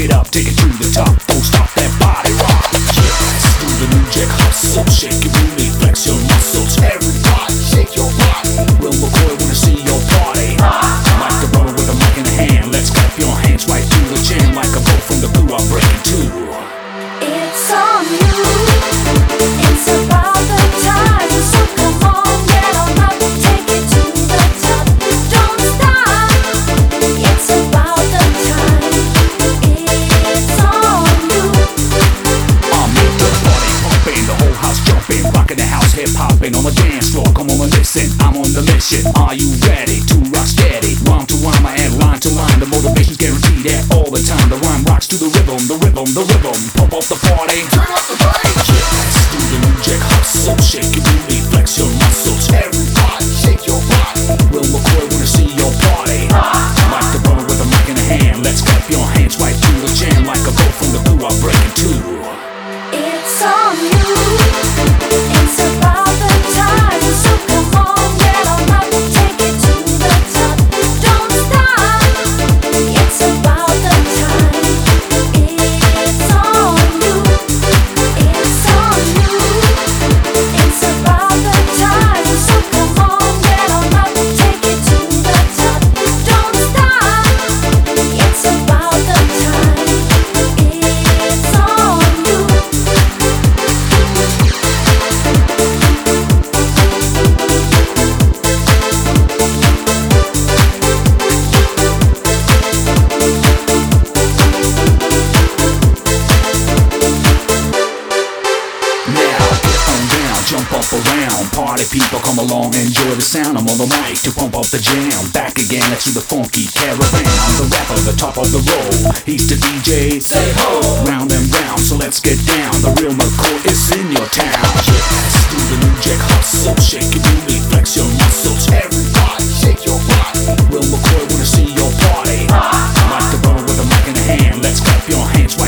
it up, take it to the top. Don't stop that body rock. Yeah, let's do the new jack hustle. Shake your booty, flex your muscles. Everybody, shake your body. Will McCoy wanna see your party? Like the brother with the mic in the hand. Let's clap your hands right through the jam. Like a boat from the blue, I'll break it too. It's on you. It's about the time. So come on, get on up, take it to the top. Don't stop. It's about the time. It's on you. I'll make the party pumping, the whole house jumping, rocking the house, hip hopping on the dance floor. Come on and listen, I'm on the mission. Are you ready to rock steady? Rhyme to rhyme, I add line to line. The motivation's guaranteed at all the time. The rhyme rocks to the rhythm, the rhythm, the rhythm. Pump up the party. Turn up the bass. Yeah, let's do the new jack hustle. Shake your booty, flex your muscles. Everybody, shake your body. Will McCoy wanna see your party? Like the brother with the mic in the hand. Let's clap your hands right through the jam. Like a boat from the blue, I'll break it too. It's on you. It's about the time. So come on, get on up, take it to the top. Don't stop. It's about the time. It's on you. It's on you. It's about the time. So come on, get on up, take it to the top. Don't stop. It's about the time. It's on you. Now, get on down, jump up around. Party people, come along, enjoy the sound. I'm on the mic to pump up the jam. Back again, let's do the funky caravan. I'm the rapper, the top of the roll. He's the DJ, say ho. Round and round, so let's get down. The real McCoy is in your town. Yeah, let's do the new jack hustle. Shake your booty, flex your muscles. Everybody, shake your body. Will McCoy wanna see your party? Like the brother with the mic in the hand. Let's clap your hands right